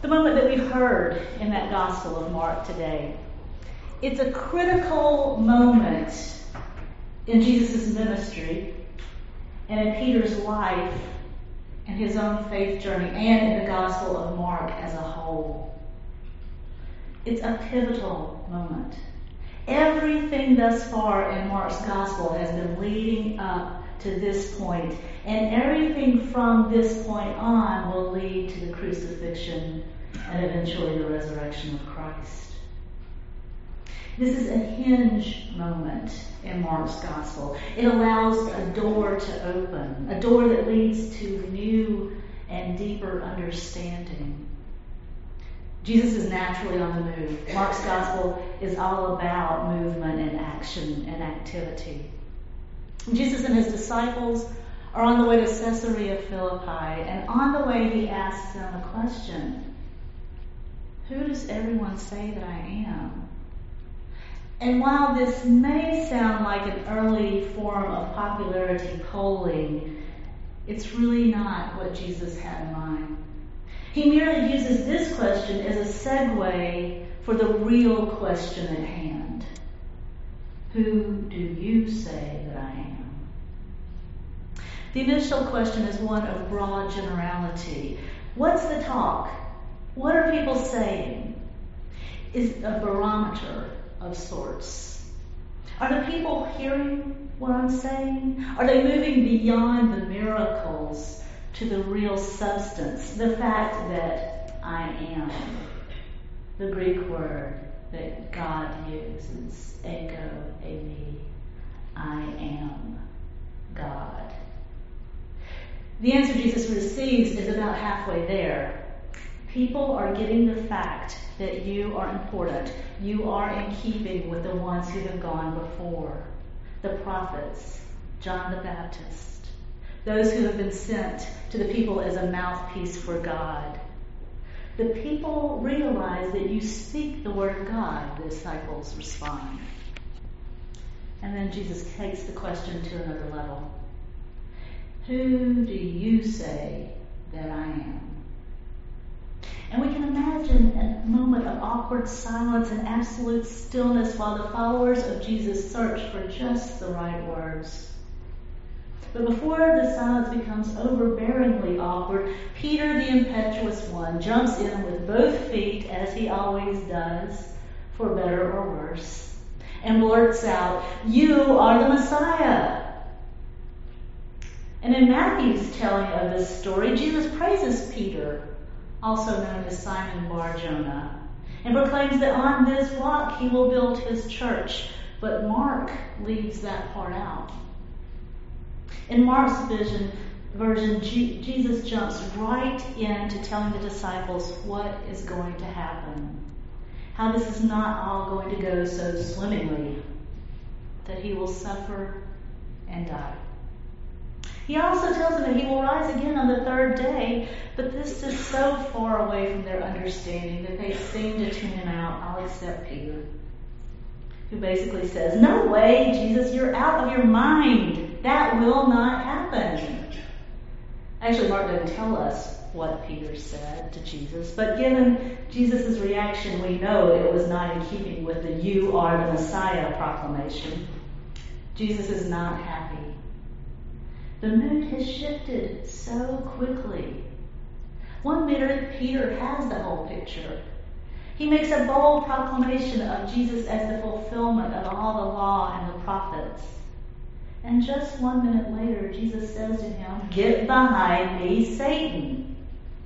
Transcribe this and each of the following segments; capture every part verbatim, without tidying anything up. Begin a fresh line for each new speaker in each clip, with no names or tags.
The moment that we heard in that Gospel of Mark today, it's a critical moment in Jesus' ministry and in Peter's life and his own faith journey and in the Gospel of Mark as a whole. It's a pivotal moment. Everything thus far in Mark's Gospel has been leading up to this point, and everything from this point on will lead to the crucifixion and eventually the resurrection of Christ. This is a hinge moment in Mark's Gospel. It allows a door to open, a door that leads to new and deeper understanding. Jesus is naturally on the move. Mark's Gospel is all about movement and action and activity. Jesus and his disciples are on the way to Caesarea Philippi, and on the way he asks them a question. Who does everyone say that I am? And while this may sound like an early form of popularity polling, it's really not what Jesus had in mind. He merely uses this question as a segue for the real question at hand. Who do you say that I am? The initial question is one of broad generality. What's the talk? What are people saying? Is a barometer of sorts. Are the people hearing what I'm saying? Are they moving beyond the miracles to the real substance, the fact that I am? The Greek word that God uses, ego, eimi, I am God. The answer Jesus receives is about halfway there. People are getting the fact that you are important. You are in keeping with the ones who have gone before. The prophets, John the Baptist, those who have been sent to the people as a mouthpiece for God. The people realize that you speak the word of God, the disciples respond. And then Jesus takes the question to another level. Who do you say that I am? And we can imagine a moment of awkward silence and absolute stillness while the followers of Jesus search for just the right words. But before the silence becomes overbearingly awkward, Peter, the impetuous one, jumps in with both feet, as he always does, for better or worse, and blurts out, "You are the Messiah." And in Matthew's telling of this story, Jesus praises Peter, also known as Simon Bar-Jonah, and proclaims that on this rock he will build his church. But Mark leaves that part out. In Mark's vision, version, G- Jesus jumps right into telling the disciples what is going to happen. How this is not all going to go so swimmingly, that he will suffer and die. He also tells them that he will rise again on the third day, but this is so far away from their understanding that they seem to tune him out, all except Peter, who basically says, "No way, Jesus, you're out of your mind. That will not happen." Actually, Mark doesn't tell us what Peter said to Jesus, but given Jesus' reaction, we know it was not in keeping with the "You are the Messiah" proclamation. Jesus is not happy. The mood has shifted so quickly. One minute, Peter has the whole picture. He makes a bold proclamation of Jesus as the fulfillment of all the law and the prophets. And just one minute later, Jesus says to him, "Get behind me, Satan."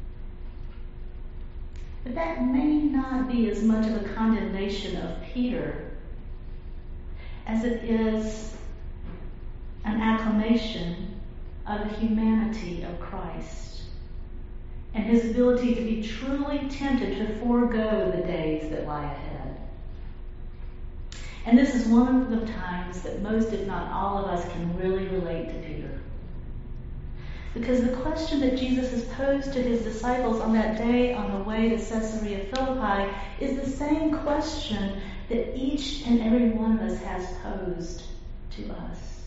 But that may not be as much of a condemnation of Peter as it is an acclamation of the humanity of Christ and his ability to be truly tempted to forego the days that lie ahead. And this is one of the times that most, if not all of us, can really relate to Peter. Because the question that Jesus has posed to his disciples on that day on the way to Caesarea Philippi is the same question that each and every one of us has posed to us.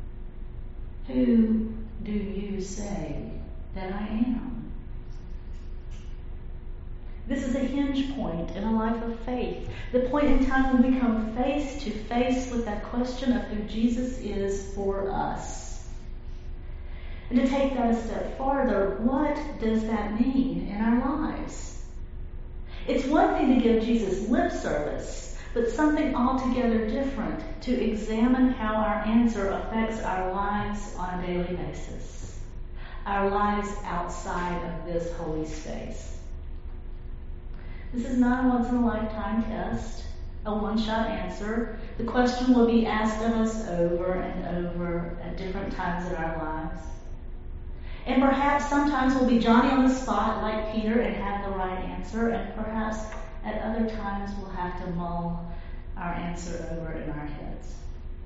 Who do you say that I am? is a hinge point in a life of faith, the point in time when we come face to face with that question of who Jesus is for us. And to take that a step farther, what does that mean in our lives? It's one thing to give Jesus lip service, but something altogether different to examine how our answer affects our lives on a daily basis, our lives outside of this holy space. This is not a once-in-a-lifetime test, a one-shot answer. The question will be asked of us over and over at different times in our lives. And perhaps sometimes we'll be Johnny on the spot like Peter and have the right answer, and perhaps at other times we'll have to mull our answer over in our heads.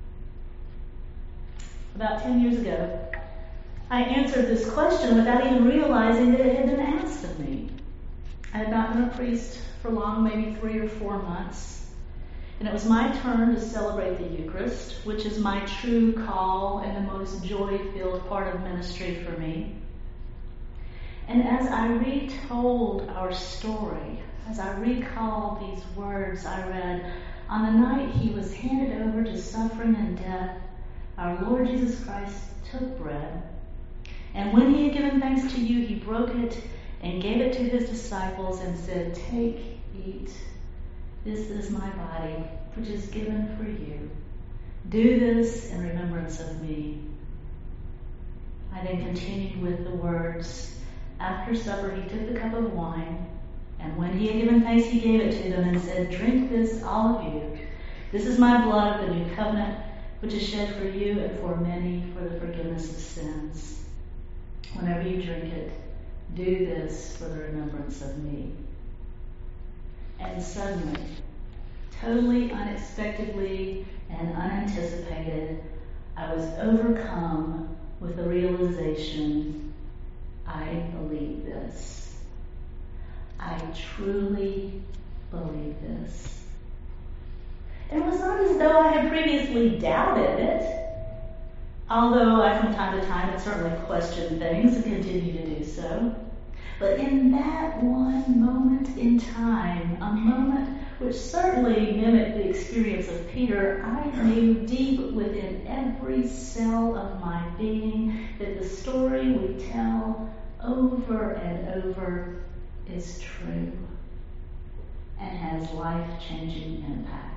About ten years ago, I answered this question without even realizing that it had been asked of me. I had not been a priest for long, maybe three or four months. And it was my turn to celebrate the Eucharist, which is my true call and the most joy-filled part of ministry for me. And as I retold our story, as I recalled these words I read, on the night he was handed over to suffering and death, our Lord Jesus Christ took bread. And when he had given thanks to you, he broke it and gave it to his disciples and said, "Take, eat. This is my body, which is given for you. Do this in remembrance of me." I then continued with the words, "After supper he took the cup of wine, and when he had given thanks he gave it to them and said, 'Drink this, all of you. This is my blood of the new covenant, which is shed for you and for many for the forgiveness of sins. Whenever you drink it, do this for the remembrance of me.'" And suddenly, totally unexpectedly and unanticipated, I was overcome with the realization, I believe this. I truly believe this. And it was not as though I had previously doubted it, although I from time to time had certainly questioned things and continue to do so. But in that one moment in time, a moment which certainly mimicked the experience of Peter, I knew deep within every cell of my being that the story we tell over and over is true and has life-changing impact.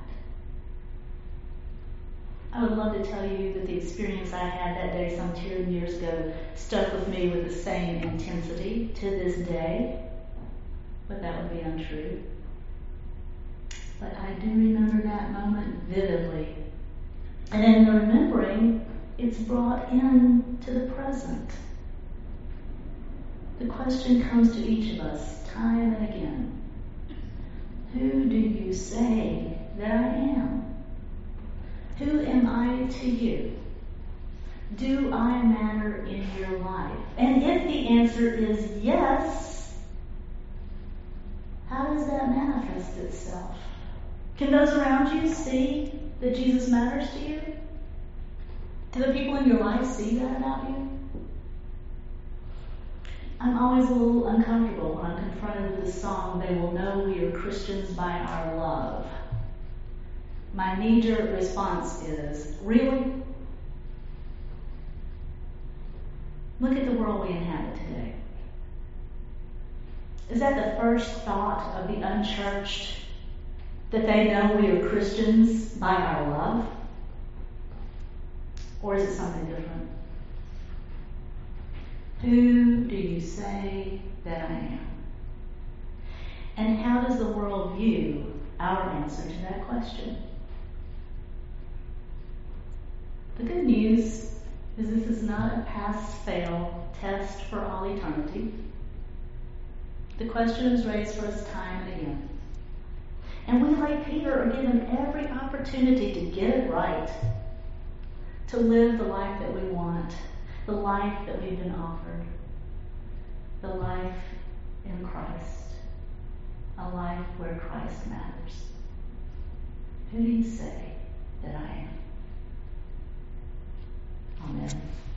I would love to tell you that the experience I had that day some ten years ago stuck with me with the same intensity to this day, but that would be untrue. But I do remember that moment vividly. And in the remembering, it's brought in to the present. The question comes to each of us time and again. Who do you say that I am? Who am I to you? Do I matter in your life? And if the answer is yes, how does that manifest itself? Can those around you see that Jesus matters to you? Do the people in your life see that about you? I'm always a little uncomfortable when I'm confronted with the song, "They will know we are Christians by our love." My knee-jerk response is, really? Look at the world we inhabit today. Is that the first thought of the unchurched, that they know we are Christians by our love? Or is it something different? Who do you say that I am? And how does the world view our answer to that question? The good news is this is not a pass-fail test for all eternity. The question is raised for us time and again. And we, like Peter, are given every opportunity to get it right, to live the life that we want, the life that we've been offered, the life in Christ, a life where Christ matters. Who do you say that I am? Amen.